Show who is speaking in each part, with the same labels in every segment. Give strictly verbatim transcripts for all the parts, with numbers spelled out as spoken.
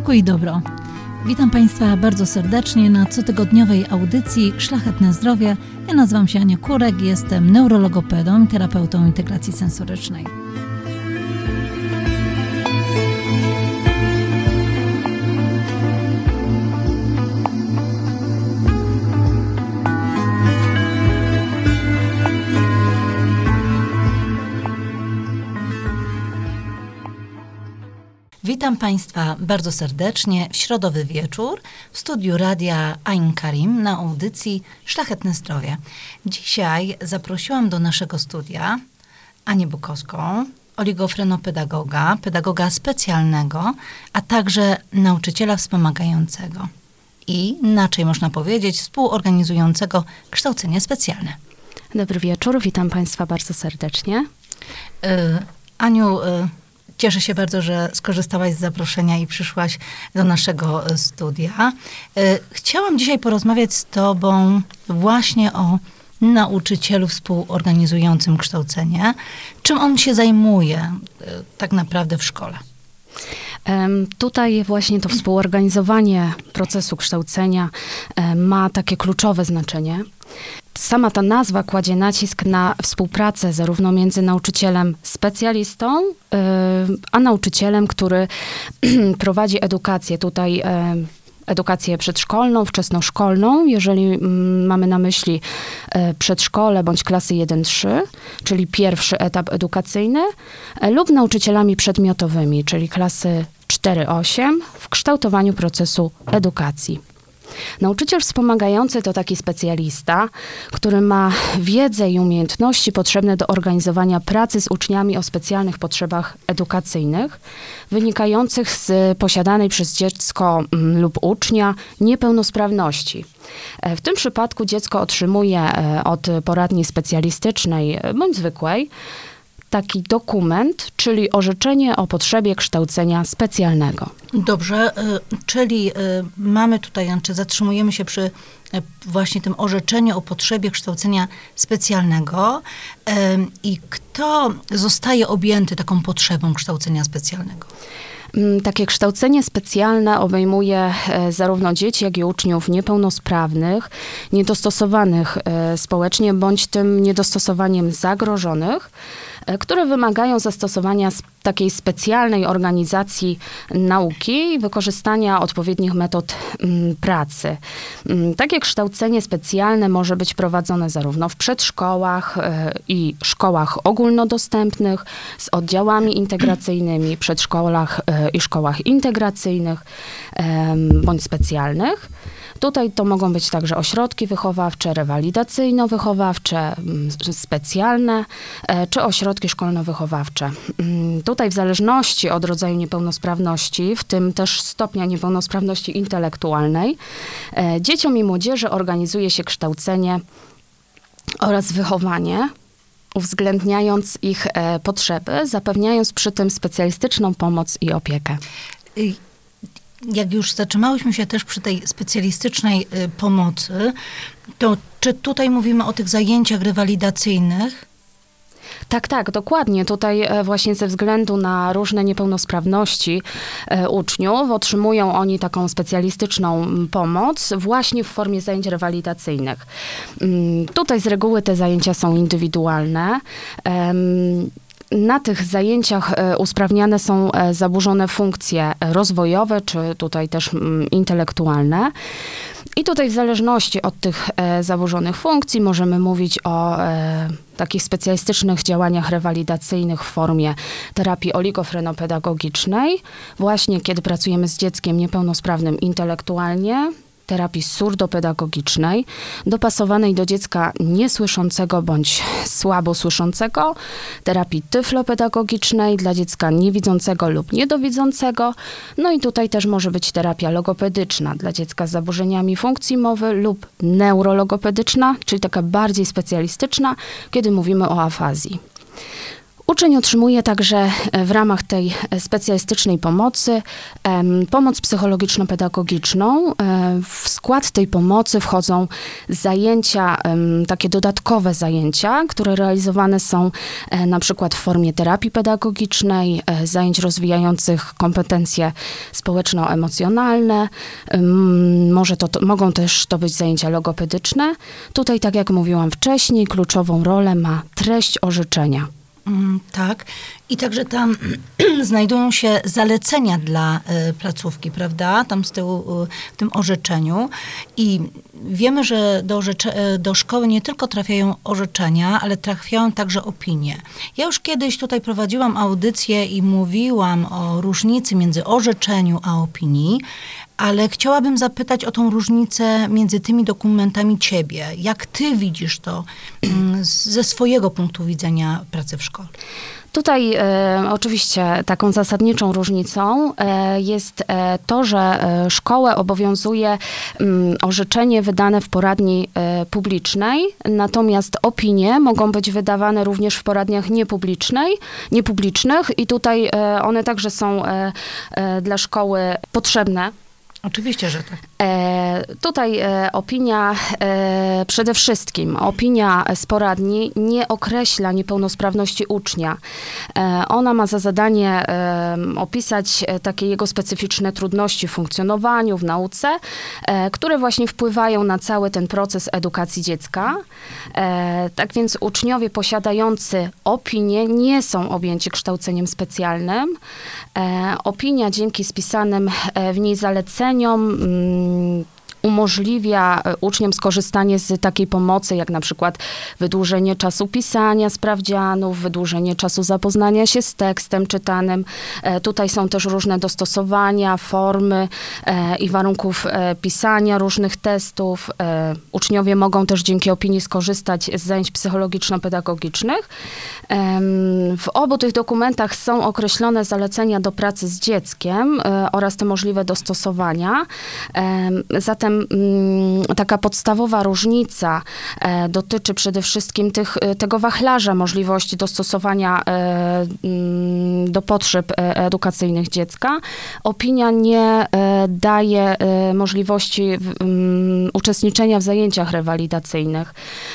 Speaker 1: Pokój i dobro. Witam Państwa bardzo serdecznie na cotygodniowej audycji Szlachetne Zdrowie. Ja nazywam się Ania Kurek, jestem neurologopedą i terapeutą integracji sensorycznej. Witam Państwa bardzo serdecznie w środowy wieczór w studiu Radia Ain Karim na audycji Szlachetne Zdrowie. Dzisiaj zaprosiłam do naszego studia Anię Bukowską, oligofrenopedagoga, pedagoga specjalnego, a także nauczyciela wspomagającego i, inaczej można powiedzieć, współorganizującego kształcenie specjalne.
Speaker 2: Dobry wieczór, witam Państwa bardzo serdecznie.
Speaker 1: Yy, Aniu, yy, Cieszę się bardzo, że skorzystałaś z zaproszenia i przyszłaś do naszego studia. Chciałam dzisiaj porozmawiać z Tobą właśnie o nauczycielu współorganizującym kształcenie. Czym on się zajmuje tak naprawdę w szkole?
Speaker 2: Tutaj właśnie to współorganizowanie procesu kształcenia ma takie kluczowe znaczenie. Sama ta nazwa kładzie nacisk na współpracę zarówno między nauczycielem specjalistą, yy, a nauczycielem, który prowadzi edukację. Tutaj yy, edukację przedszkolną, wczesnoszkolną, jeżeli yy, mamy na myśli yy, przedszkole bądź klasy jeden trzy, czyli pierwszy etap edukacyjny, yy, lub nauczycielami przedmiotowymi, czyli klasy cztery osiem w kształtowaniu procesu edukacji. Nauczyciel wspomagający to taki specjalista, który ma wiedzę i umiejętności potrzebne do organizowania pracy z uczniami o specjalnych potrzebach edukacyjnych, wynikających z posiadanej przez dziecko lub ucznia niepełnosprawności. W tym przypadku dziecko otrzymuje od poradni specjalistycznej bądź zwykłej taki dokument, czyli orzeczenie o potrzebie kształcenia specjalnego.
Speaker 1: Dobrze, czyli mamy tutaj, czy zatrzymujemy się przy właśnie tym orzeczeniu o potrzebie kształcenia specjalnego i kto zostaje objęty taką potrzebą kształcenia specjalnego?
Speaker 2: Takie kształcenie specjalne obejmuje zarówno dzieci, jak i uczniów niepełnosprawnych, niedostosowanych społecznie, bądź tym niedostosowaniem zagrożonych, które wymagają zastosowania takiej specjalnej organizacji nauki i wykorzystania odpowiednich metod pracy. Takie kształcenie specjalne może być prowadzone zarówno w przedszkołach i szkołach ogólnodostępnych z oddziałami integracyjnymi, przedszkolach i szkołach integracyjnych bądź specjalnych. Tutaj to mogą być także ośrodki wychowawcze, rewalidacyjno-wychowawcze, specjalne, czy ośrodki szkolno-wychowawcze. Tutaj w zależności od rodzaju niepełnosprawności, w tym też stopnia niepełnosprawności intelektualnej, dzieciom i młodzieży organizuje się kształcenie oraz wychowanie, uwzględniając ich potrzeby, zapewniając przy tym specjalistyczną pomoc i opiekę.
Speaker 1: Jak już zatrzymałyśmy się też przy tej specjalistycznej y, pomocy, to czy tutaj mówimy o tych zajęciach rewalidacyjnych?
Speaker 2: Tak, tak, dokładnie. Tutaj właśnie ze względu na różne niepełnosprawności uczniów otrzymują oni taką specjalistyczną pomoc właśnie w formie zajęć rewalidacyjnych. Tutaj z reguły te zajęcia są indywidualne. Na tych zajęciach usprawniane są zaburzone funkcje rozwojowe, czy tutaj też intelektualne. I tutaj w zależności od tych zaburzonych funkcji możemy mówić o takich specjalistycznych działaniach rewalidacyjnych w formie terapii oligofrenopedagogicznej, właśnie kiedy pracujemy z dzieckiem niepełnosprawnym intelektualnie, terapii surdopedagogicznej, dopasowanej do dziecka niesłyszącego bądź słabo słyszącego, terapii tyflopedagogicznej dla dziecka niewidzącego lub niedowidzącego, no i tutaj też może być terapia logopedyczna dla dziecka z zaburzeniami funkcji mowy lub neurologopedyczna, czyli taka bardziej specjalistyczna, kiedy mówimy o afazji. Uczeń otrzymuje także w ramach tej specjalistycznej pomocy pomoc psychologiczno-pedagogiczną. W skład tej pomocy wchodzą zajęcia, takie dodatkowe zajęcia, które realizowane są na przykład w formie terapii pedagogicznej, zajęć rozwijających kompetencje społeczno-emocjonalne. Może to, to, mogą też to być zajęcia logopedyczne. Tutaj, tak jak mówiłam wcześniej, kluczową rolę ma treść orzeczenia.
Speaker 1: Mm, tak. I także tam znajdują się zalecenia dla y, placówki, prawda? Tam z tyłu, y, w tym orzeczeniu. I wiemy, że do, orzecze- do szkoły nie tylko trafiają orzeczenia, ale trafiają także opinie. Ja już kiedyś tutaj prowadziłam audycję i mówiłam o różnicy między orzeczeniu a opinii, ale chciałabym zapytać o tą różnicę między tymi dokumentami ciebie. Jak ty widzisz to mm, ze swojego punktu widzenia pracy w szkole?
Speaker 2: Tutaj e, oczywiście taką zasadniczą różnicą e, jest e, to, że e, szkołę obowiązuje m, orzeczenie wydane w poradni e, publicznej, natomiast opinie mogą być wydawane również w poradniach niepublicznej, niepublicznych i tutaj e, one także są e, e, dla szkoły potrzebne.
Speaker 1: Oczywiście, że tak.
Speaker 2: E, tutaj e, opinia, e, przede wszystkim opinia z poradni nie określa niepełnosprawności ucznia. E, ona ma za zadanie e, opisać takie jego specyficzne trudności w funkcjonowaniu, w nauce, e, które właśnie wpływają na cały ten proces edukacji dziecka. E, tak więc uczniowie posiadający opinię nie są objęci kształceniem specjalnym. E, opinia dzięki spisanym w niej zaleceniom umożliwia uczniom skorzystanie z takiej pomocy, jak na przykład wydłużenie czasu pisania sprawdzianów, wydłużenie czasu zapoznania się z tekstem czytanym. Tutaj są też różne dostosowania, formy i warunków pisania różnych testów. Uczniowie mogą też dzięki opinii skorzystać z zajęć psychologiczno-pedagogicznych. W obu tych dokumentach są określone zalecenia do pracy z dzieckiem oraz te możliwe dostosowania. Zatem taka podstawowa różnica dotyczy przede wszystkim tych, tego wachlarza możliwości dostosowania do potrzeb edukacyjnych dziecka. Opinia nie daje możliwości uczestniczenia w zajęciach rewalidacyjnych.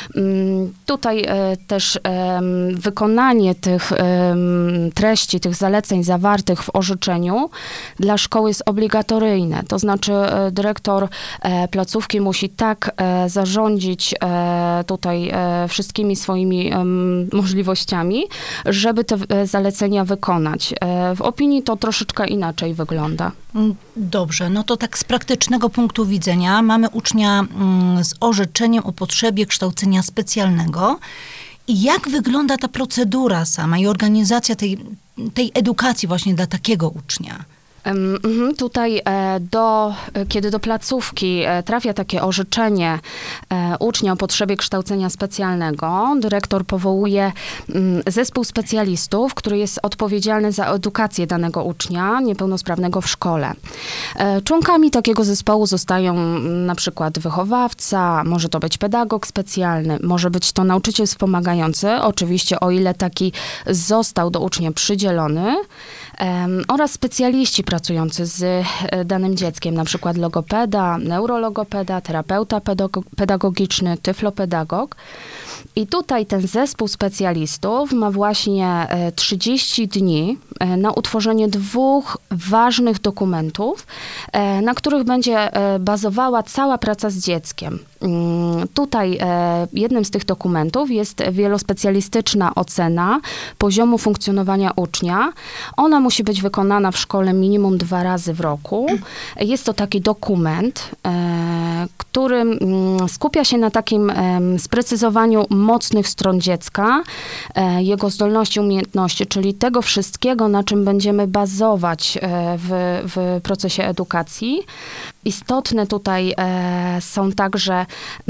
Speaker 2: Tutaj też wykonanie tych treści, tych zaleceń zawartych w orzeczeniu dla szkoły jest obligatoryjne. To znaczy dyrektor placówki musi tak zarządzić tutaj wszystkimi swoimi możliwościami, żeby te zalecenia wykonać. W opinii to troszeczkę inaczej wygląda.
Speaker 1: Dobrze, no to tak z praktycznego punktu widzenia mamy ucznia z orzeczeniem o potrzebie kształcenia specjalnego. I jak wygląda ta procedura sama i organizacja tej, tej edukacji właśnie dla takiego ucznia?
Speaker 2: Tutaj, do, kiedy do placówki trafia takie orzeczenie ucznia o potrzebie kształcenia specjalnego, dyrektor powołuje zespół specjalistów, który jest odpowiedzialny za edukację danego ucznia niepełnosprawnego w szkole. Członkami takiego zespołu zostają na przykład wychowawca, może to być pedagog specjalny, może być to nauczyciel wspomagający, oczywiście o ile taki został do ucznia przydzielony, oraz specjaliści pracujący z danym dzieckiem, na przykład logopeda, neurologopeda, terapeuta pedagogiczny, tyflopedagog. I tutaj ten zespół specjalistów ma właśnie trzydzieści dni na utworzenie dwóch ważnych dokumentów, na których będzie bazowała cała praca z dzieckiem. Tutaj jednym z tych dokumentów jest wielospecjalistyczna ocena poziomu funkcjonowania ucznia. Ona musi być wykonana w szkole minimum dwa razy w roku. Jest to taki dokument, który skupia się na takim sprecyzowaniu mocnych stron dziecka, jego zdolności, umiejętności, czyli tego wszystkiego, na czym będziemy bazować w, w procesie edukacji. istotne tutaj e, są także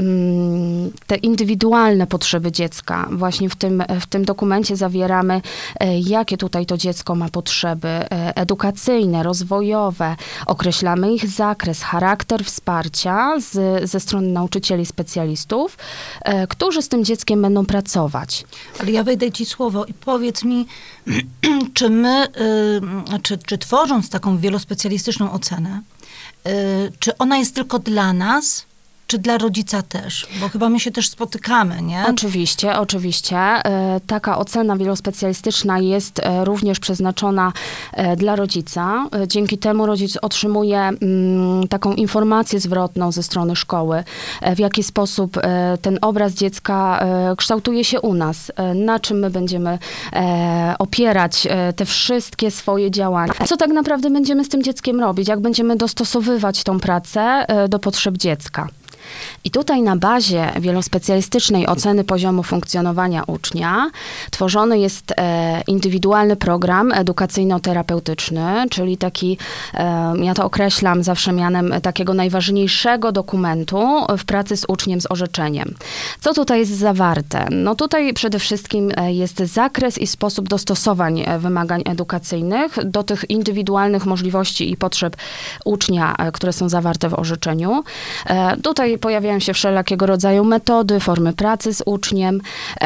Speaker 2: mm, te indywidualne potrzeby dziecka. Właśnie w tym, w tym dokumencie zawieramy, e, jakie tutaj to dziecko ma potrzeby e, edukacyjne, rozwojowe. Określamy ich zakres, charakter wsparcia z, ze strony nauczycieli specjalistów, e, którzy z tym dzieckiem będą pracować.
Speaker 1: Ale ja wejdę ci słowo i powiedz mi, czy my, y, czy, czy tworząc taką wielospecjalistyczną ocenę, y, czy ona jest tylko dla nas, czy dla rodzica też? Bo chyba my się też spotykamy, nie?
Speaker 2: Oczywiście, oczywiście. E, Taka ocena wielospecjalistyczna jest e, również przeznaczona e, dla rodzica. E, Dzięki temu rodzic otrzymuje mm, taką informację zwrotną ze strony szkoły, e, w jaki sposób e, ten obraz dziecka e, kształtuje się u nas, e, na czym my będziemy e, opierać e, te wszystkie swoje działania. Co tak naprawdę będziemy z tym dzieckiem robić, jak będziemy dostosowywać tą pracę e, do potrzeb dziecka. I tutaj na bazie wielospecjalistycznej oceny poziomu funkcjonowania ucznia tworzony jest e, indywidualny program edukacyjno-terapeutyczny, czyli taki, e, ja to określam zawsze mianem takiego najważniejszego dokumentu w pracy z uczniem z orzeczeniem. Co tutaj jest zawarte? No tutaj przede wszystkim jest zakres i sposób dostosowań wymagań edukacyjnych do tych indywidualnych możliwości i potrzeb ucznia, które są zawarte w orzeczeniu. E, tutaj pojawiają się wszelakiego rodzaju metody, formy pracy z uczniem.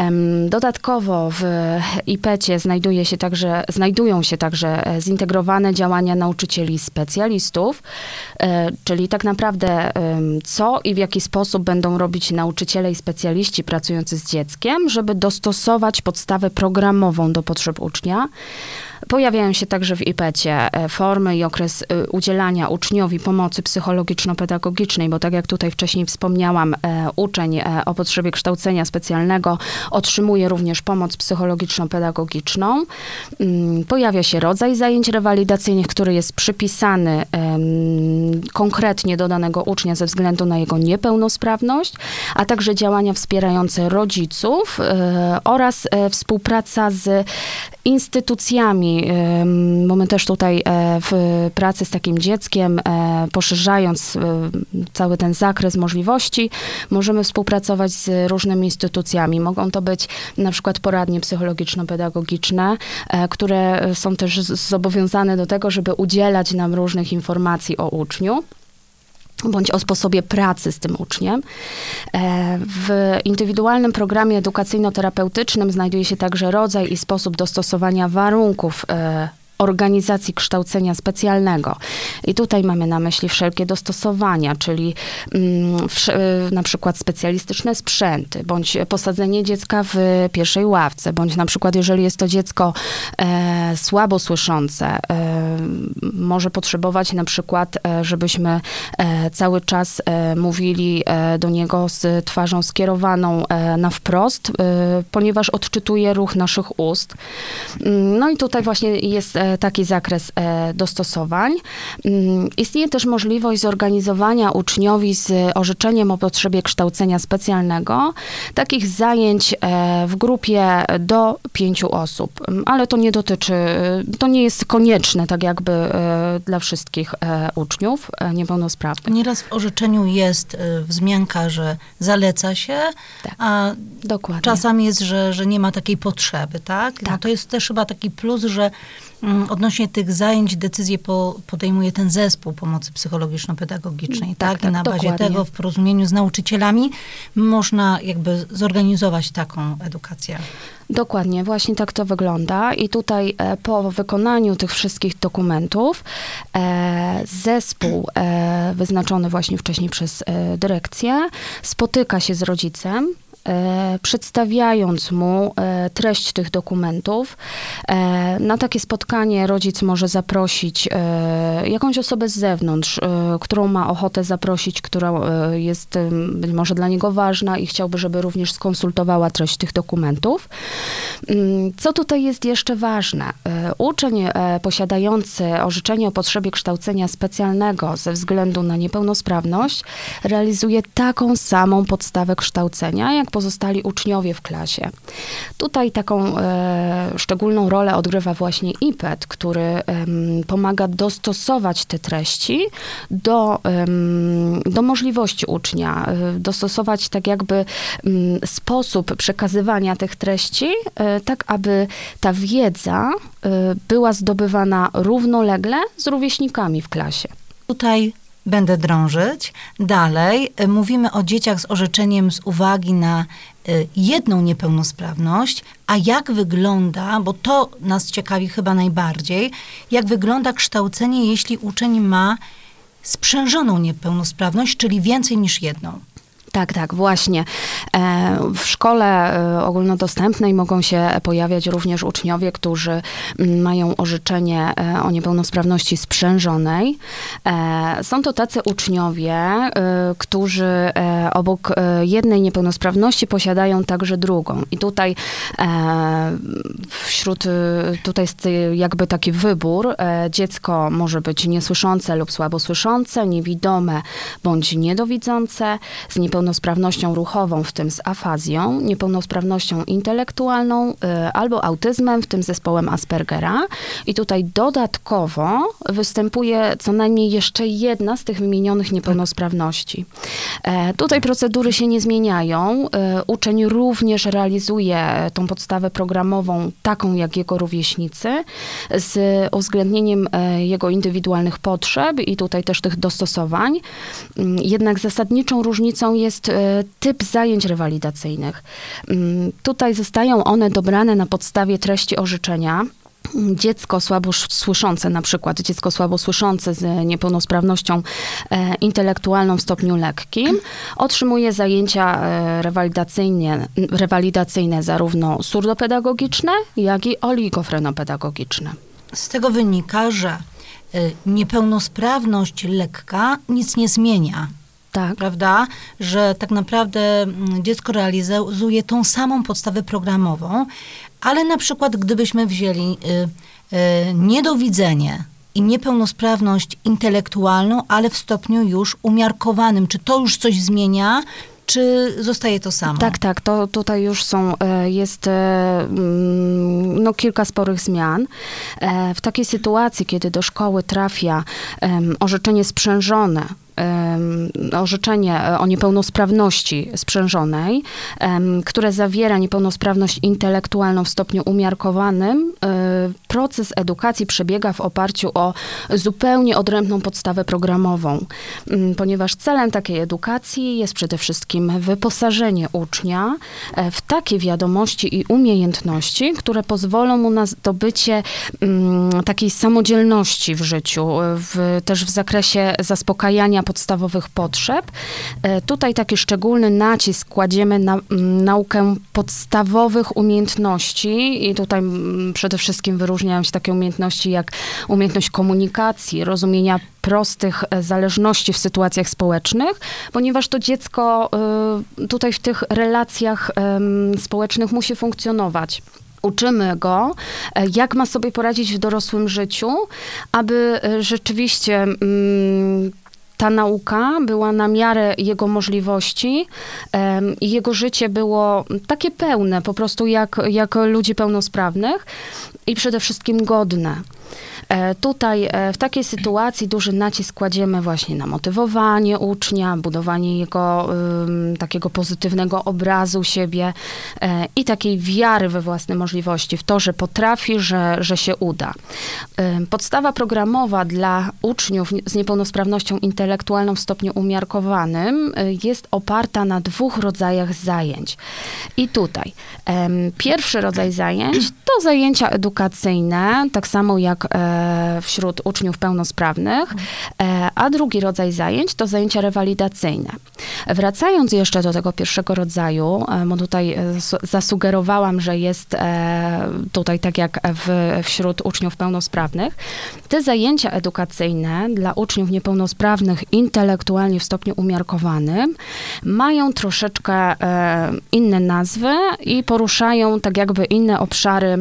Speaker 2: Dodatkowo w I P E-cie znajduje się także, znajdują się także zintegrowane działania nauczycieli specjalistów, czyli tak naprawdę co i w jaki sposób będą robić nauczyciele i specjaliści pracujący z dzieckiem, żeby dostosować podstawę programową do potrzeb ucznia. Pojawiają się także w I P E-cie formy i okres udzielania uczniowi pomocy psychologiczno-pedagogicznej, bo tak jak tutaj wcześniej wspomniałam, uczeń o potrzebie kształcenia specjalnego otrzymuje również pomoc psychologiczno-pedagogiczną. Pojawia się rodzaj zajęć rewalidacyjnych, który jest przypisany konkretnie do danego ucznia ze względu na jego niepełnosprawność, a także działania wspierające rodziców oraz współpraca z instytucjami, bo my też tutaj w pracy z takim dzieckiem, poszerzając cały ten zakres możliwości, możemy współpracować z różnymi instytucjami. Mogą to być na przykład poradnie psychologiczno-pedagogiczne, które są też zobowiązane do tego, żeby udzielać nam różnych informacji o uczniu, bądź o sposobie pracy z tym uczniem. W indywidualnym programie edukacyjno-terapeutycznym znajduje się także rodzaj i sposób dostosowania warunków organizacji kształcenia specjalnego. I tutaj mamy na myśli wszelkie dostosowania, czyli mm, na przykład specjalistyczne sprzęty, bądź posadzenie dziecka w pierwszej ławce, bądź na przykład, jeżeli jest to dziecko e, słabo słyszące, e, może potrzebować na przykład, e, żebyśmy e, cały czas e, mówili e, do niego z twarzą skierowaną e, na wprost, e, ponieważ odczytuje ruch naszych ust. No i tutaj właśnie jest e, taki zakres e, dostosowań. Mm, istnieje też możliwość zorganizowania uczniowi z orzeczeniem o potrzebie kształcenia specjalnego takich zajęć e, w grupie do pięciu osób, ale to nie dotyczy, to nie jest konieczne tak jakby e, dla wszystkich e, uczniów e, niepełnosprawnych.
Speaker 1: Nieraz w orzeczeniu jest e, wzmianka, że zaleca się,
Speaker 2: tak,
Speaker 1: a
Speaker 2: dokładnie.
Speaker 1: Czasami jest, że, że nie ma takiej potrzeby, tak?
Speaker 2: tak.
Speaker 1: No to jest też chyba taki plus, że odnośnie tych zajęć decyzję po, podejmuje ten zespół pomocy psychologiczno-pedagogicznej, tak? tak? I
Speaker 2: tak,
Speaker 1: na bazie
Speaker 2: dokładnie.
Speaker 1: tego w porozumieniu z nauczycielami można jakby zorganizować taką edukację.
Speaker 2: Dokładnie, właśnie tak to wygląda. I tutaj e, po wykonaniu tych wszystkich dokumentów e, zespół e, wyznaczony właśnie wcześniej przez e, dyrekcję spotyka się z rodzicem, E, przedstawiając mu e, treść tych dokumentów. E, na takie spotkanie rodzic może zaprosić e, jakąś osobę z zewnątrz, e, którą ma ochotę zaprosić, która e, jest e, być może dla niego ważna i chciałby, żeby również skonsultowała treść tych dokumentów. Co tutaj jest jeszcze ważne? E, uczeń e, posiadający orzeczenie o potrzebie kształcenia specjalnego ze względu na niepełnosprawność realizuje taką samą podstawę kształcenia, jak pozostali uczniowie w klasie. Tutaj taką e, szczególną rolę odgrywa właśnie I P E T, który e, pomaga dostosować te treści do, e, do możliwości ucznia, e, dostosować tak jakby e, sposób przekazywania tych treści, e, tak aby ta wiedza e, była zdobywana równolegle z rówieśnikami w klasie.
Speaker 1: Tutaj będę drążyć. Dalej y, mówimy o dzieciach z orzeczeniem z uwagi na y, jedną niepełnosprawność, a jak wygląda, bo to nas ciekawi chyba najbardziej, jak wygląda kształcenie, jeśli uczeń ma sprzężoną niepełnosprawność, czyli więcej niż jedną.
Speaker 2: Tak, tak, właśnie. W szkole ogólnodostępnej mogą się pojawiać również uczniowie, którzy mają orzeczenie o niepełnosprawności sprzężonej. Są to tacy uczniowie, którzy obok jednej niepełnosprawności posiadają także drugą. I tutaj wśród, tutaj jest jakby taki wybór. Dziecko może być niesłyszące lub słabosłyszące, niewidome bądź niedowidzące, z niepełnosprawnością niepełnosprawnością ruchową, w tym z afazją, niepełnosprawnością intelektualną y, albo autyzmem, w tym zespołem Aspergera. I tutaj dodatkowo występuje co najmniej jeszcze jedna z tych wymienionych niepełnosprawności. E, tutaj procedury się nie zmieniają. E, uczeń również realizuje tą podstawę programową taką jak jego rówieśnicy, z uwzględnieniem e, jego indywidualnych potrzeb i tutaj też tych dostosowań. Jednak zasadniczą różnicą jest jest typ zajęć rewalidacyjnych. Tutaj zostają one dobrane na podstawie treści orzeczenia. Dziecko słabosłyszące, na przykład dziecko słabosłyszące z niepełnosprawnością e, intelektualną w stopniu lekkim, otrzymuje zajęcia e, rewalidacyjne, rewalidacyjne zarówno surdopedagogiczne, jak i oligofrenopedagogiczne.
Speaker 1: Z tego wynika, że y, niepełnosprawność lekka nic nie zmienia.
Speaker 2: Tak.
Speaker 1: Prawda? Że tak naprawdę dziecko realizuje tą samą podstawę programową, ale na przykład gdybyśmy wzięli y, y, niedowidzenie i niepełnosprawność intelektualną, ale w stopniu już umiarkowanym, czy to już coś zmienia, czy zostaje to samo?
Speaker 2: Tak, tak, to tutaj już są, jest no, kilka sporych zmian. W takiej sytuacji, kiedy do szkoły trafia orzeczenie sprzężone, orzeczenie o niepełnosprawności sprzężonej, które zawiera niepełnosprawność intelektualną w stopniu umiarkowanym, proces edukacji przebiega w oparciu o zupełnie odrębną podstawę programową, ponieważ celem takiej edukacji jest przede wszystkim wyposażenie ucznia w takie wiadomości i umiejętności, które pozwolą mu na zdobycie takiej samodzielności w życiu, w, też w zakresie zaspokajania podstawowych potrzeb. Tutaj taki szczególny nacisk kładziemy na naukę podstawowych umiejętności i tutaj przede wszystkim wyróżniają się takie umiejętności jak umiejętność komunikacji, rozumienia prostych zależności w sytuacjach społecznych, ponieważ to dziecko tutaj w tych relacjach społecznych musi funkcjonować. Uczymy go, jak ma sobie poradzić w dorosłym życiu, aby rzeczywiście ta nauka była na miarę jego możliwości i jego życie było takie pełne, po prostu jak, jak ludzi pełnosprawnych i przede wszystkim godne. Tutaj w takiej sytuacji duży nacisk kładziemy właśnie na motywowanie ucznia, budowanie jego um, takiego pozytywnego obrazu siebie e, i takiej wiary we własne możliwości, w to, że potrafi, że, że się uda. E, podstawa programowa dla uczniów z niepełnosprawnością intelektualną w stopniu umiarkowanym e, jest oparta na dwóch rodzajach zajęć. I tutaj e, pierwszy rodzaj zajęć to zajęcia edukacyjne, tak samo jak e, wśród uczniów pełnosprawnych, a drugi rodzaj zajęć to zajęcia rewalidacyjne. Wracając jeszcze do tego pierwszego rodzaju, bo tutaj zasugerowałam, że jest tutaj tak jak w, wśród uczniów pełnosprawnych, te zajęcia edukacyjne dla uczniów niepełnosprawnych intelektualnie w stopniu umiarkowanym mają troszeczkę inne nazwy i poruszają tak jakby inne obszary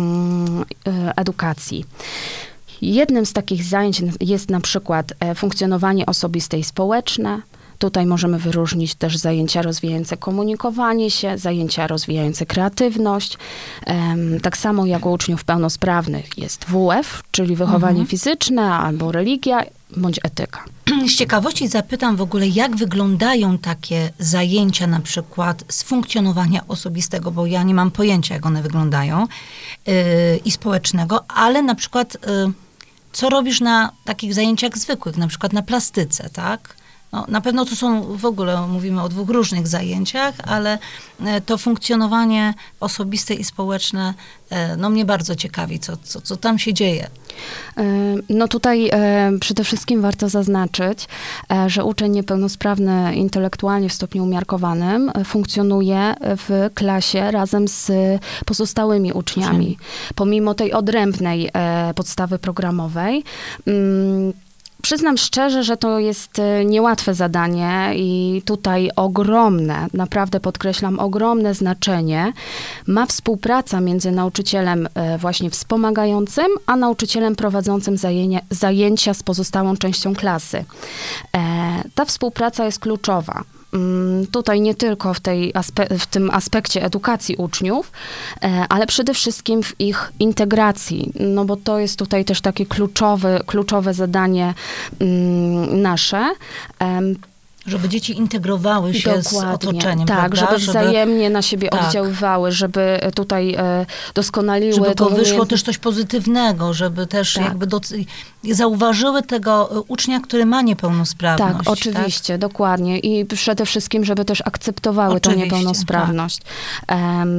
Speaker 2: edukacji. Jednym z takich zajęć jest na przykład funkcjonowanie osobiste i społeczne, Tutaj możemy wyróżnić też zajęcia rozwijające komunikowanie się, zajęcia rozwijające kreatywność. Tak samo jak u uczniów pełnosprawnych jest W F, czyli wychowanie mhm. fizyczne, albo religia, bądź etyka.
Speaker 1: Z ciekawości zapytam w ogóle, jak wyglądają takie zajęcia na przykład z funkcjonowania osobistego, bo ja nie mam pojęcia, jak one wyglądają, yy, i społecznego, ale na przykład yy, co robisz na takich zajęciach zwykłych, na przykład na plastyce, tak? No, na pewno to są w ogóle, mówimy o dwóch różnych zajęciach, ale to funkcjonowanie osobiste i społeczne, no mnie bardzo ciekawi, co, co, co tam się dzieje.
Speaker 2: No tutaj przede wszystkim warto zaznaczyć, że uczeń niepełnosprawny intelektualnie w stopniu umiarkowanym funkcjonuje w klasie razem z pozostałymi uczniami. Pomimo tej odrębnej podstawy programowej, przyznam szczerze, że to jest niełatwe zadanie i tutaj ogromne, naprawdę podkreślam, ogromne znaczenie ma współpraca między nauczycielem właśnie wspomagającym, a nauczycielem prowadzącym zajęcia, zajęcia z pozostałą częścią klasy. Ta współpraca jest kluczowa. Tutaj nie tylko w, tej aspe- w tym aspekcie edukacji uczniów, ale przede wszystkim w ich integracji, no bo to jest tutaj też takie kluczowe, kluczowe zadanie nasze.
Speaker 1: Żeby dzieci integrowały się
Speaker 2: Dokładnie,
Speaker 1: z otoczeniem,
Speaker 2: tak,
Speaker 1: prawda?
Speaker 2: żeby wzajemnie żeby, na siebie
Speaker 1: tak.
Speaker 2: oddziaływały, żeby tutaj e, doskonaliły.
Speaker 1: Żeby to wyszło
Speaker 2: umiejętność...
Speaker 1: też coś pozytywnego, żeby też
Speaker 2: tak. jakby
Speaker 1: doc- zauważyły tego ucznia, który ma niepełnosprawność.
Speaker 2: Tak, oczywiście, tak? dokładnie. I przede wszystkim, żeby też akceptowały
Speaker 1: oczywiście,
Speaker 2: tę niepełnosprawność. Tak.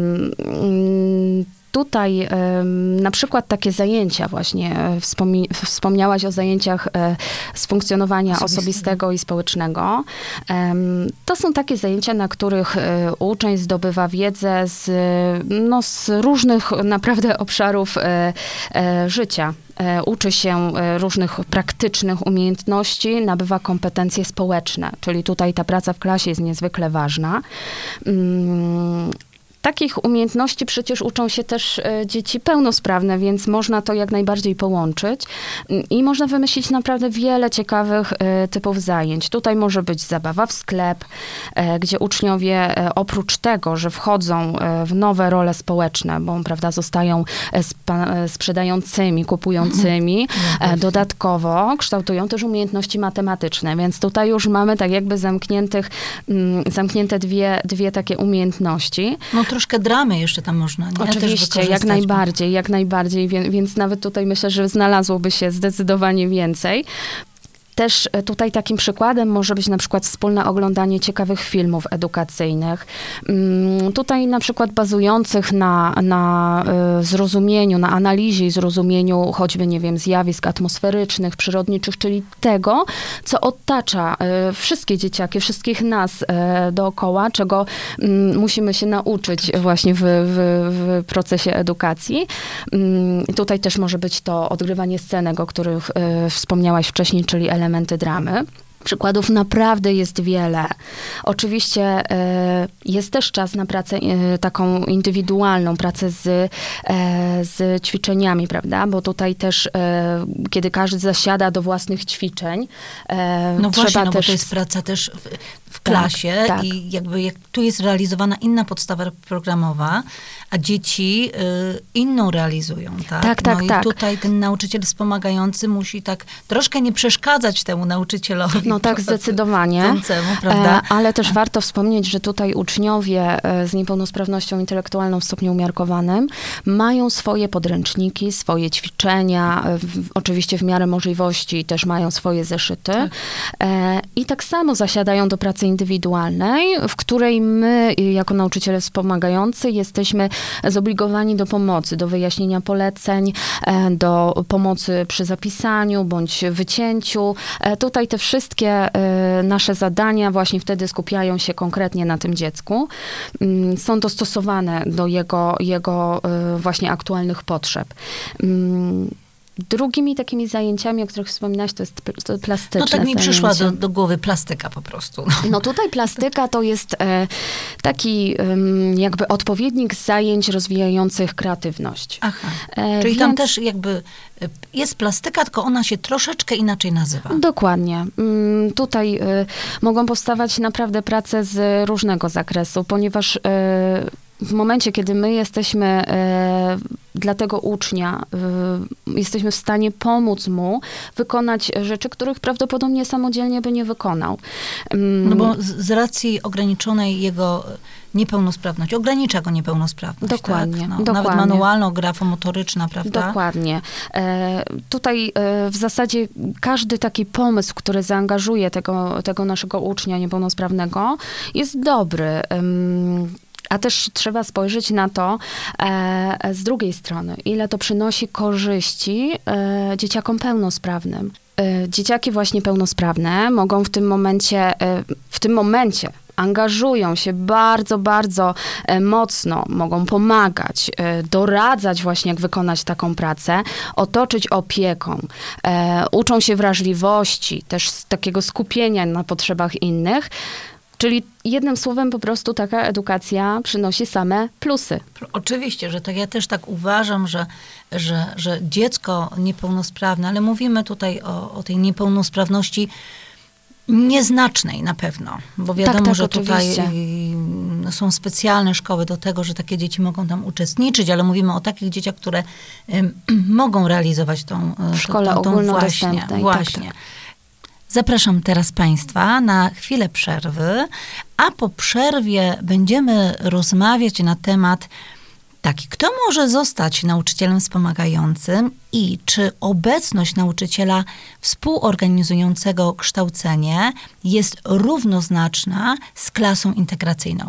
Speaker 2: Um, Tutaj na przykład takie zajęcia właśnie, wspomni- wspomniałaś o zajęciach z funkcjonowania osobistego, osobistego i społecznego. To są takie zajęcia, na których uczeń zdobywa wiedzę z, no, z różnych naprawdę obszarów życia. Uczy się różnych praktycznych umiejętności, nabywa kompetencje społeczne, czyli tutaj ta praca w klasie jest niezwykle ważna. Takich umiejętności przecież uczą się też dzieci pełnosprawne, więc można to jak najbardziej połączyć i można wymyślić naprawdę wiele ciekawych typów zajęć. Tutaj może być zabawa w sklep, gdzie uczniowie oprócz tego, że wchodzą w nowe role społeczne, bo prawda, zostają spa- sprzedającymi, kupującymi, mhm. dodatkowo kształtują też umiejętności matematyczne, więc tutaj już mamy tak jakby zamkniętych, zamknięte dwie, dwie takie umiejętności.
Speaker 1: No troszkę dramy jeszcze tam można, nie?
Speaker 2: Oczywiście, jak najbardziej, jak najbardziej, więc, więc nawet tutaj myślę, że znalazłoby się zdecydowanie więcej. Też tutaj takim przykładem może być na przykład wspólne oglądanie ciekawych filmów edukacyjnych. Tutaj na przykład bazujących na, na zrozumieniu, na analizie i zrozumieniu choćby, nie wiem, zjawisk atmosferycznych, przyrodniczych, czyli tego, co otacza wszystkie dzieciaki, wszystkich nas dookoła, czego musimy się nauczyć właśnie w, w, w procesie edukacji. Tutaj też może być to odgrywanie scenek, o których wspomniałaś wcześniej, czyli elementy elementy dramy. Przykładów naprawdę jest wiele. Oczywiście y, jest też czas na pracę y, taką indywidualną, pracę z, y, z ćwiczeniami, prawda? Bo tutaj też, y, kiedy każdy zasiada do własnych ćwiczeń, y,
Speaker 1: no
Speaker 2: trzeba
Speaker 1: właśnie, no
Speaker 2: też...
Speaker 1: bo to jest praca też w, w klasie
Speaker 2: tak, tak.
Speaker 1: i jakby jak tu jest realizowana inna podstawa programowa, a dzieci y, inną realizują, tak?
Speaker 2: Tak, tak,
Speaker 1: no
Speaker 2: tak.
Speaker 1: i tutaj ten nauczyciel wspomagający musi tak troszkę nie przeszkadzać temu nauczycielowi.
Speaker 2: No tak, zdecydowanie.
Speaker 1: Prawda?
Speaker 2: Ale też warto wspomnieć, że tutaj uczniowie z niepełnosprawnością intelektualną w stopniu umiarkowanym mają swoje podręczniki, swoje ćwiczenia, w, oczywiście w miarę możliwości też mają swoje zeszyty. Tak. I tak samo zasiadają do pracy indywidualnej, w której my, jako nauczyciele wspomagający, jesteśmy zobligowani do pomocy, do wyjaśnienia poleceń, do pomocy przy zapisaniu bądź wycięciu. Tutaj te wszystkie nasze zadania właśnie wtedy skupiają się konkretnie na tym dziecku. Są dostosowane do jego, jego właśnie aktualnych potrzeb. drugimi takimi zajęciami, o których wspominałaś, to jest pl- plastyczne
Speaker 1: No tak mi
Speaker 2: zajęcie.
Speaker 1: przyszła do, do głowy plastyka po prostu.
Speaker 2: No tutaj plastyka to jest e, taki um, jakby odpowiednik zajęć rozwijających kreatywność.
Speaker 1: Aha,
Speaker 2: E,
Speaker 1: czyli tam
Speaker 2: więc-
Speaker 1: też jakby y, jest plastyka, tylko ona się troszeczkę inaczej nazywa.
Speaker 2: Dokładnie. Mm, Tutaj y, mogą powstawać naprawdę prace z różnego zakresu, ponieważ y, w momencie, kiedy my jesteśmy y, dla tego ucznia, y, jesteśmy w stanie pomóc mu wykonać rzeczy, których prawdopodobnie samodzielnie by nie wykonał. Ym,
Speaker 1: No bo z, z racji ograniczonej jego niepełnosprawności, ogranicza go niepełnosprawność.
Speaker 2: Dokładnie,
Speaker 1: tak? No,
Speaker 2: dokładnie.
Speaker 1: Nawet manualno-grafomotoryczna, prawda?
Speaker 2: Dokładnie. E, tutaj e, w zasadzie każdy taki pomysł, który zaangażuje tego, tego naszego ucznia niepełnosprawnego, jest dobry. Ym, A też trzeba spojrzeć na to e, z drugiej strony, ile to przynosi korzyści e, dzieciakom pełnosprawnym. E, dzieciaki właśnie pełnosprawne mogą w tym momencie, e, w tym momencie angażują się bardzo, bardzo e, mocno, mogą pomagać, e, doradzać właśnie, jak wykonać taką pracę, otoczyć opieką, e, uczą się wrażliwości, też z takiego skupienia na potrzebach innych. Czyli jednym słowem po prostu taka edukacja przynosi same plusy.
Speaker 1: Oczywiście, że tak. Ja też tak uważam, że, że, że dziecko niepełnosprawne, ale mówimy tutaj o, o tej niepełnosprawności nieznacznej na pewno, bo wiadomo,
Speaker 2: tak, tak,
Speaker 1: że tutaj
Speaker 2: oczywiście.
Speaker 1: y, są specjalne szkoły do tego, że takie dzieci mogą tam uczestniczyć, ale mówimy o takich dzieciach, które y, mogą realizować tą,
Speaker 2: W szkole
Speaker 1: tą, tą
Speaker 2: ogólnodostępnej,
Speaker 1: właśnie,
Speaker 2: tak,
Speaker 1: właśnie.
Speaker 2: tak.
Speaker 1: Zapraszam teraz Państwa na chwilę przerwy, a po przerwie będziemy rozmawiać na temat taki, kto może zostać nauczycielem wspomagającym i czy obecność nauczyciela współorganizującego kształcenie jest równoznaczna z klasą integracyjną.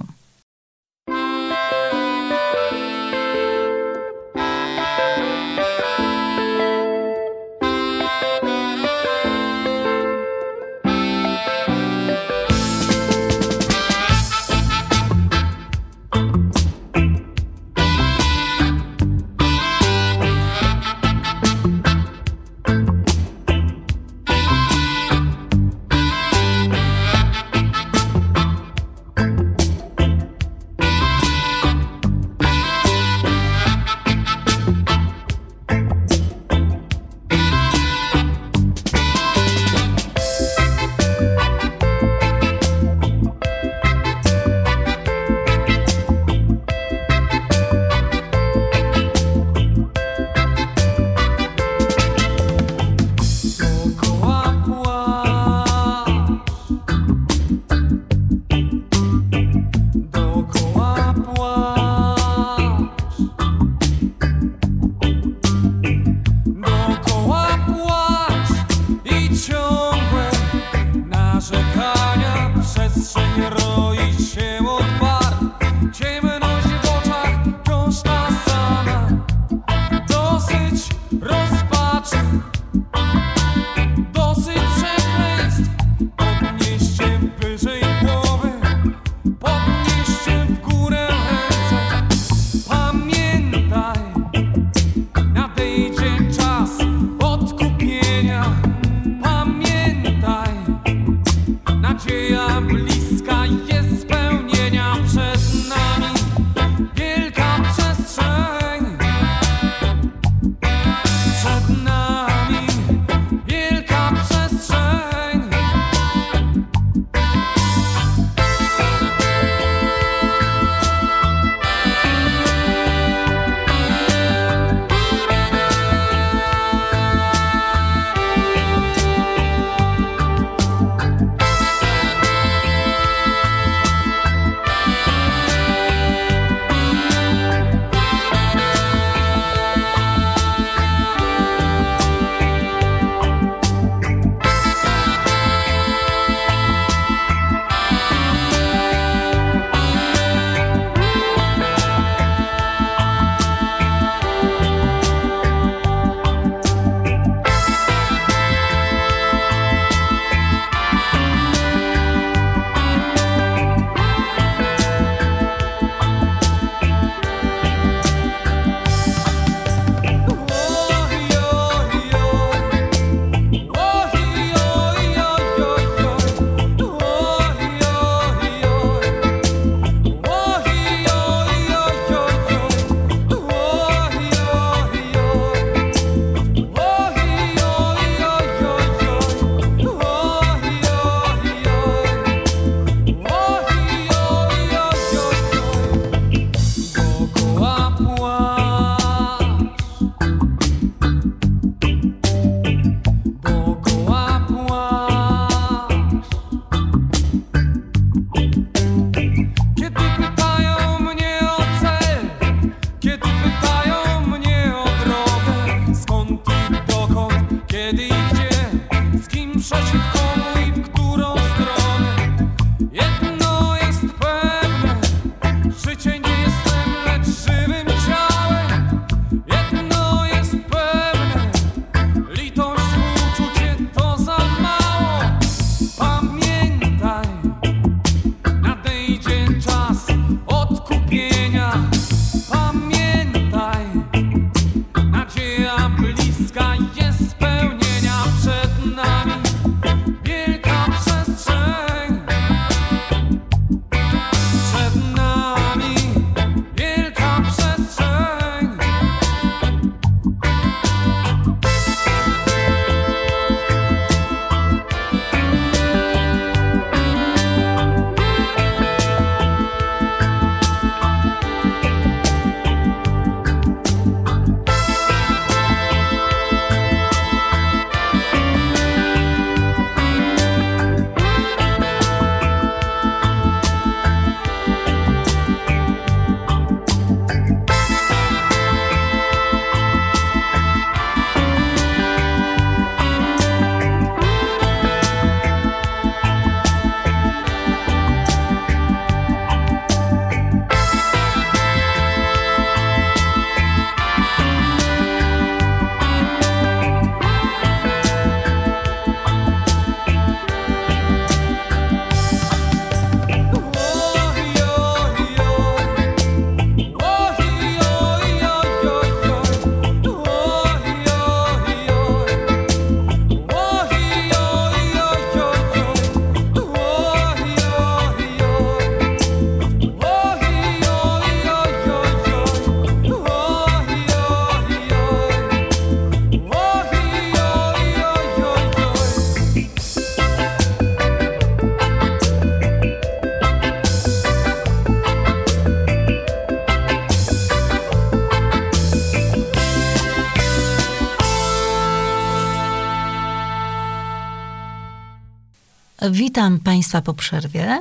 Speaker 1: Witam Państwa po przerwie.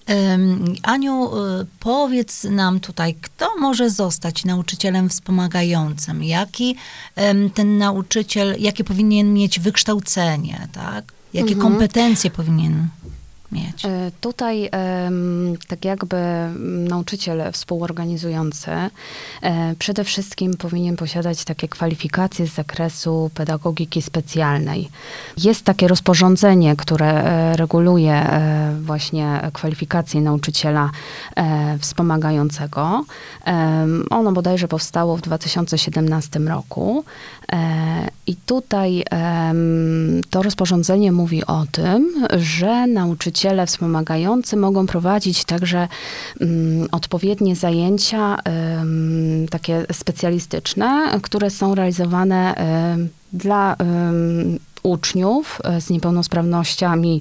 Speaker 1: Aniu, powiedz nam tutaj, kto może zostać nauczycielem wspomagającym? Jaki ten nauczyciel, jakie powinien mieć wykształcenie, tak? Jakie
Speaker 2: Mhm.
Speaker 1: kompetencje powinien mieć?
Speaker 2: Tutaj tak jakby nauczyciel współorganizujący przede wszystkim powinien posiadać takie kwalifikacje z zakresu pedagogiki specjalnej. Jest takie rozporządzenie, które reguluje właśnie kwalifikacje nauczyciela wspomagającego. Ono bodajże powstało w dwa tysiące siedemnastym roku. I tutaj to rozporządzenie mówi o tym, że nauczyciele wspomagający mogą prowadzić także um, odpowiednie zajęcia um, takie specjalistyczne, które są realizowane um, dla um, uczniów z niepełnosprawnościami,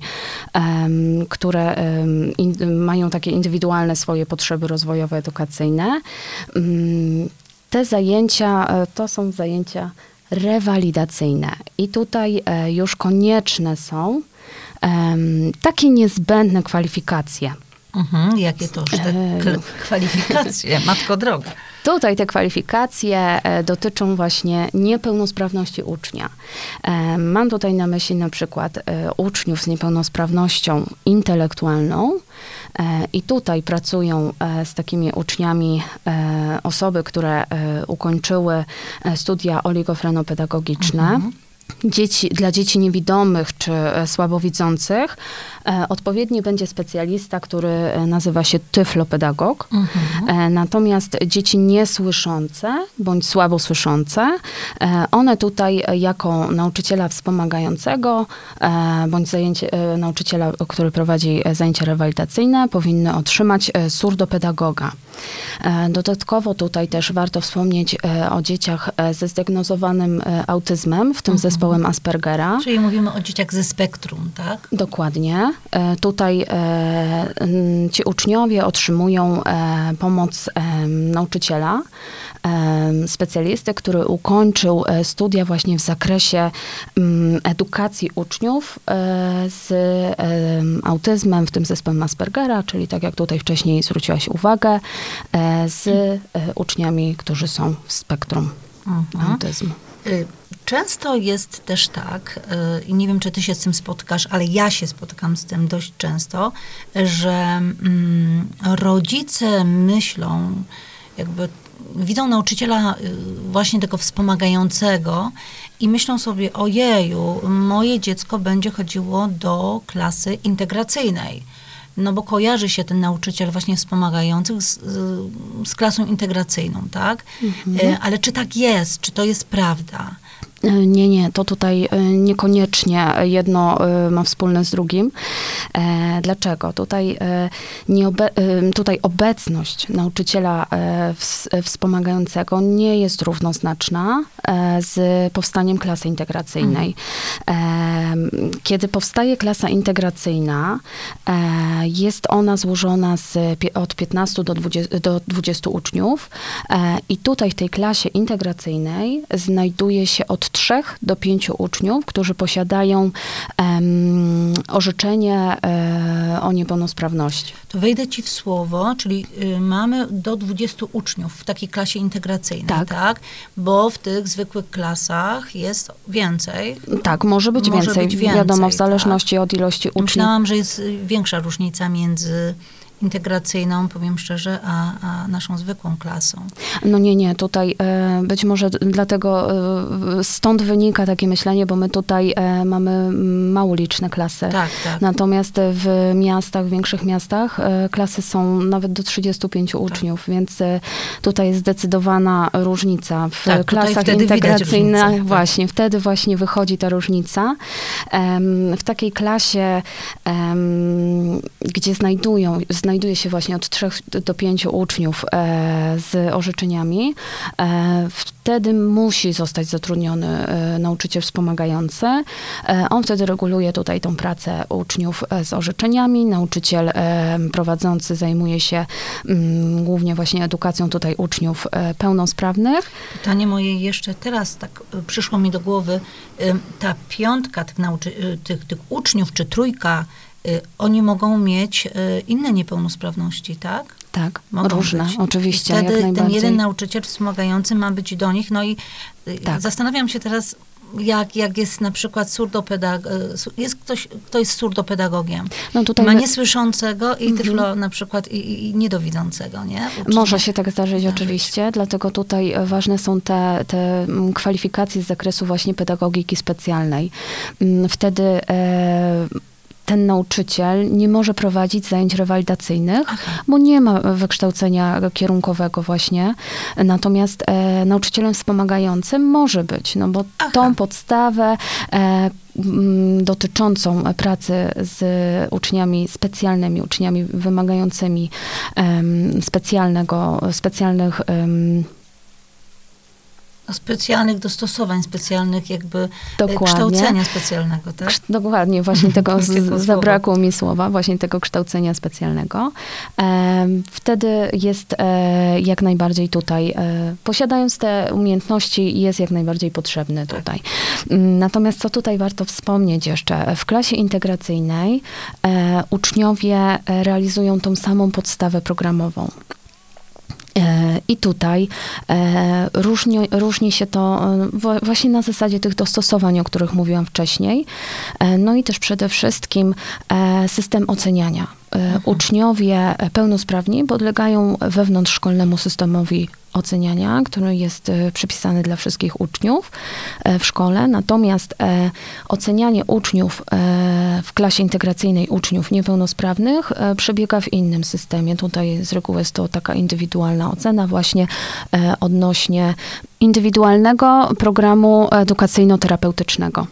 Speaker 2: um, które um, in, mają takie indywidualne swoje potrzeby rozwojowe, edukacyjne. Um, te zajęcia to są zajęcia rewalidacyjne. I tutaj e, już konieczne są e, takie niezbędne kwalifikacje.
Speaker 1: Mhm, jakie to już te k- kwalifikacje, matko droga.
Speaker 2: Tutaj te kwalifikacje e, dotyczą właśnie niepełnosprawności ucznia. E, mam tutaj na myśli na przykład e, uczniów z niepełnosprawnością intelektualną e, i tutaj pracują e, z takimi uczniami e, osoby, które e, ukończyły e, studia oligofrenopedagogiczne. Mhm. Dzieci, dla dzieci niewidomych czy słabowidzących e, odpowiedni będzie specjalista, który nazywa się tyflopedagog. Mhm. E, natomiast dzieci niesłyszące bądź słabosłyszące, e, one tutaj jako nauczyciela wspomagającego e, bądź zajęcie, e, nauczyciela, który prowadzi zajęcia rewalidacyjne, powinny otrzymać e, surdopedagoga. E, dodatkowo tutaj też warto wspomnieć e, o dzieciach e, ze zdiagnozowanym e, autyzmem, w tym mhm. zespołem Aspergera.
Speaker 1: Czyli mówimy o dzieciach ze spektrum, tak?
Speaker 2: Dokładnie. E, tutaj e, ci uczniowie otrzymują e, pomoc e, nauczyciela, e, specjalisty, który ukończył e, studia właśnie w zakresie m, edukacji uczniów e, z e, autyzmem, w tym zespołem Aspergera, czyli tak jak tutaj wcześniej zwróciłaś uwagę, e, z e, uczniami, którzy są w spektrum mhm. autyzmu.
Speaker 1: Często jest też tak, i nie wiem, czy ty się z tym spotkasz, ale ja się spotykam z tym dość często, że mm, rodzice myślą, jakby widzą nauczyciela właśnie tego wspomagającego i myślą sobie, ojeju, moje dziecko będzie chodziło do klasy integracyjnej. No bo kojarzy się ten nauczyciel właśnie wspomagający z, z klasą integracyjną, tak? Mhm. Ale czy tak jest? Czy to jest prawda?
Speaker 2: Nie, nie, to tutaj niekoniecznie jedno ma wspólne z drugim. Dlaczego? Tutaj, nieobe- tutaj obecność nauczyciela wspomagającego nie jest równoznaczna z powstaniem klasy integracyjnej. Kiedy powstaje klasa integracyjna, jest ona złożona z, od piętnastu do dwudziestu uczniów i tutaj w tej klasie integracyjnej znajduje się od trzech do pięciu uczniów, którzy posiadają um, orzeczenie e, o niepełnosprawności.
Speaker 1: To wejdę ci w słowo, czyli y, mamy do dwudziestu uczniów w takiej klasie integracyjnej, tak? tak? Bo w tych zwykłych klasach jest więcej.
Speaker 2: Tak, może być, może więcej. być więcej. Wiadomo, w zależności tak. od ilości uczniów.
Speaker 1: Myślałam, że jest większa różnica między integracyjną, powiem szczerze, a, a naszą zwykłą klasą.
Speaker 2: No nie, nie, tutaj e, być może dlatego e, stąd wynika takie myślenie, bo my tutaj e, mamy mało liczne klasy.
Speaker 1: Tak, tak.
Speaker 2: Natomiast w miastach, w większych miastach e, klasy są nawet do trzydziestu pięciu tak. uczniów, więc e, tutaj jest zdecydowana różnica. W
Speaker 1: tak,
Speaker 2: klasach integracyjnych
Speaker 1: różnicę,
Speaker 2: właśnie,
Speaker 1: tak.
Speaker 2: wtedy właśnie wychodzi ta różnica. E, w takiej klasie, e, gdzie znajdują, znajduje się właśnie od trzech do pięciu uczniów e, z orzeczeniami, e, wtedy musi zostać zatrudniony e, nauczyciel wspomagający. E, on wtedy reguluje tutaj tą pracę uczniów e, z orzeczeniami. Nauczyciel e, prowadzący zajmuje się m, głównie właśnie edukacją tutaj uczniów e, pełnosprawnych.
Speaker 1: Pytanie moje jeszcze teraz tak przyszło mi do głowy. Ta piątka tych, nauczy- tych, tych uczniów, czy trójka y, oni mogą mieć y, inne niepełnosprawności, tak?
Speaker 2: Tak,
Speaker 1: Mogą
Speaker 2: różne,
Speaker 1: być.
Speaker 2: oczywiście,
Speaker 1: I wtedy
Speaker 2: jak najbardziej.
Speaker 1: ten jeden nauczyciel wspomagający ma być do nich, no i y,
Speaker 2: Tak.
Speaker 1: zastanawiam się teraz, jak, jak jest na przykład surdopedagog, jest ktoś, kto jest surdopedagogiem,
Speaker 2: No tutaj
Speaker 1: ma
Speaker 2: my-
Speaker 1: niesłyszącego i
Speaker 2: Mhm.
Speaker 1: tyflo na przykład i, i, i niedowidzącego, nie? Ucznia.
Speaker 2: Może się tak zdarzyć,
Speaker 1: Zdarzyć.
Speaker 2: oczywiście, dlatego tutaj e, ważne są te, te mm, kwalifikacje z zakresu właśnie pedagogiki specjalnej. Mm, Wtedy e, ten nauczyciel nie może prowadzić zajęć rewalidacyjnych,
Speaker 1: Aha.
Speaker 2: bo nie ma wykształcenia kierunkowego właśnie. Natomiast e, nauczycielem wspomagającym może być, no bo
Speaker 1: Aha.
Speaker 2: tą podstawę e, m, dotyczącą pracy z uczniami specjalnymi, uczniami wymagającymi em, specjalnego, specjalnych em,
Speaker 1: Specjalnych dostosowań, specjalnych jakby
Speaker 2: Dokładnie.
Speaker 1: kształcenia specjalnego, tak?
Speaker 2: Kszt- Dokładnie, właśnie tego z,
Speaker 1: Takiego słowa.
Speaker 2: zabrakło mi słowa, właśnie tego kształcenia specjalnego. E, wtedy jest e, jak najbardziej tutaj, e, posiadając te umiejętności, jest jak najbardziej potrzebny tutaj. Mm, Natomiast co tutaj warto wspomnieć jeszcze? W klasie integracyjnej e, uczniowie e, realizują tą samą podstawę programową. E, I tutaj e, różni, różni się to e, wa- właśnie na zasadzie tych dostosowań, o których mówiłam wcześniej. E, no i też przede wszystkim e, system oceniania. E, Uczniowie pełnosprawni podlegają wewnątrzszkolnemu systemowi oceniania, który jest e, przypisany dla wszystkich uczniów e, w szkole. Natomiast e, ocenianie uczniów e, w klasie integracyjnej, uczniów niepełnosprawnych, e, przebiega w innym systemie. Tutaj z reguły jest to taka indywidualna ocena właśnie e, odnośnie indywidualnego programu edukacyjno-terapeutycznego.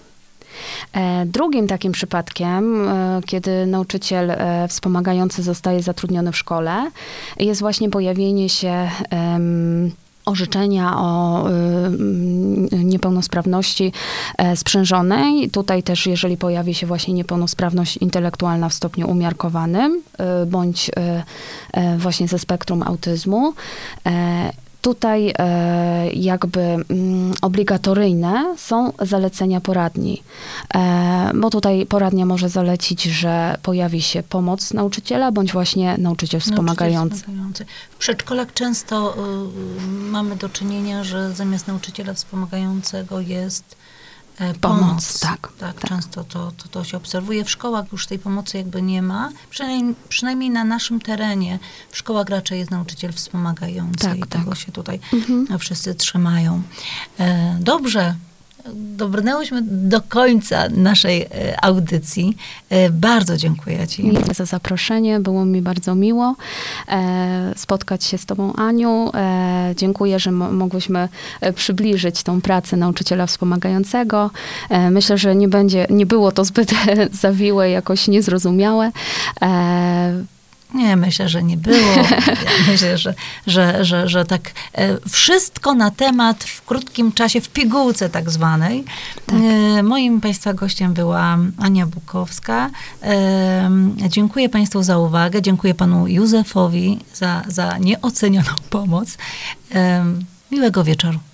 Speaker 2: E, Drugim takim przypadkiem, e, kiedy nauczyciel e, wspomagający zostaje zatrudniony w szkole, jest właśnie pojawienie się em, orzeczenia o y, niepełnosprawności e, sprzężonej. Tutaj też, jeżeli pojawi się właśnie niepełnosprawność intelektualna w stopniu umiarkowanym, y, bądź y, y, właśnie ze spektrum autyzmu, e, Tutaj e, jakby mm, obligatoryjne są zalecenia poradni, e, bo tutaj poradnia może zalecić, że pojawi się pomoc nauczyciela, bądź właśnie nauczyciel wspomagający.
Speaker 1: Nauczyciel wspomagający. W przedszkolach często y, mamy do czynienia, że zamiast nauczyciela wspomagającego jest e, pomoc.
Speaker 2: Pomoc, tak,
Speaker 1: tak,
Speaker 2: tak.
Speaker 1: często to, to, to się obserwuje. W szkołach już tej pomocy jakby nie ma. Przynajmniej, przynajmniej na naszym terenie. W szkołach raczej jest nauczyciel wspomagający
Speaker 2: Tak,
Speaker 1: i
Speaker 2: tak.
Speaker 1: tego się tutaj
Speaker 2: Mhm.
Speaker 1: wszyscy trzymają. E, dobrze. Dobrnęłyśmy do końca naszej e, audycji. E, bardzo dziękuję Ci.
Speaker 2: Dziękuję za zaproszenie, było mi bardzo miło e, spotkać się z Tobą, Aniu. E, dziękuję, że mo- mogłyśmy e, przybliżyć tą pracę nauczyciela wspomagającego. E, myślę, że nie będzie, nie było to zbyt zawiłe, jakoś niezrozumiałe. E,
Speaker 1: Nie, myślę, że nie było. Ja myślę, że, że, że, że tak e, wszystko na temat w krótkim czasie, w pigułce tak zwanej.
Speaker 2: Tak.
Speaker 1: E, moim Państwa gościem była Ania Bukowska. E, dziękuję Państwu za uwagę. Dziękuję Panu Józefowi za, za nieocenioną pomoc. E, miłego wieczoru.